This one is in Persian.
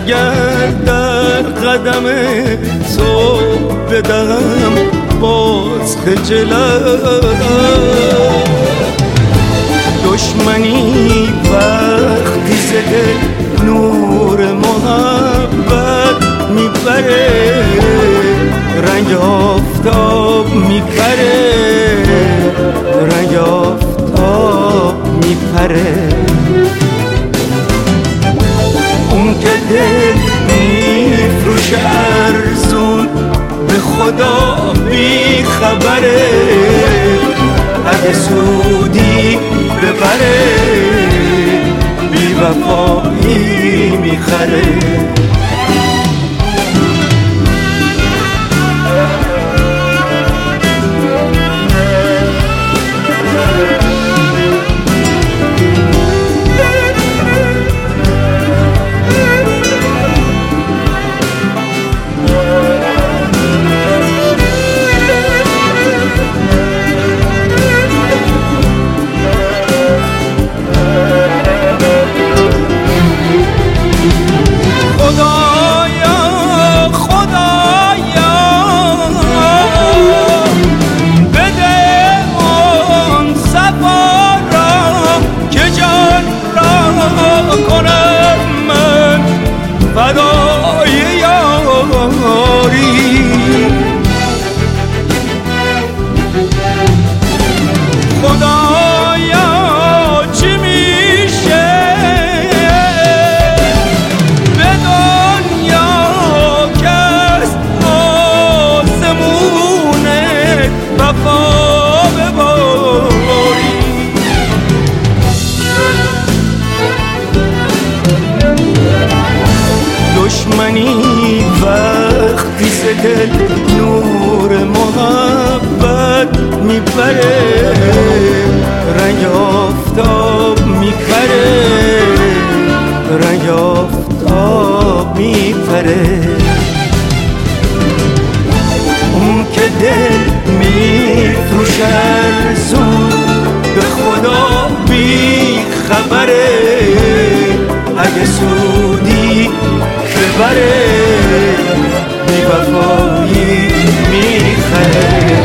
اگر در قدم تو بدم باز خجلت. دشمنی وقتی ز دل نور محبت میبره، رنگ آفتاب میپره، رنگ آفتاب میپره. اون که دل میفروشه ارزون به خدا بی خبره، اگه سودی ببره بی وفایی میخره. دشمنی وقتی ز دل نور محبت میبره، رنگ آفتاب میپره، رنگ آفتاب میپره. اون که دل میفروشه ارزون به خدا بی خبره، اگه سودی ببره بی وفایی میخره.